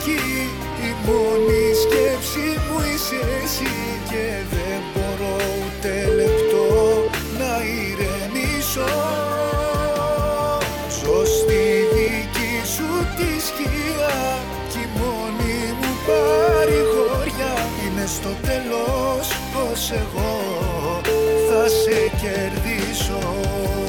εκεί. Η μόνη σκέψη μου είσαι εσύ και δεν μπορώ ούτε λεπτό να ηρεμήσω. Ζω στη δική σου τη σκιά κι η μόνη μου παρηγοριά είναι στο τέλος πως εγώ θα σε κερδίσω.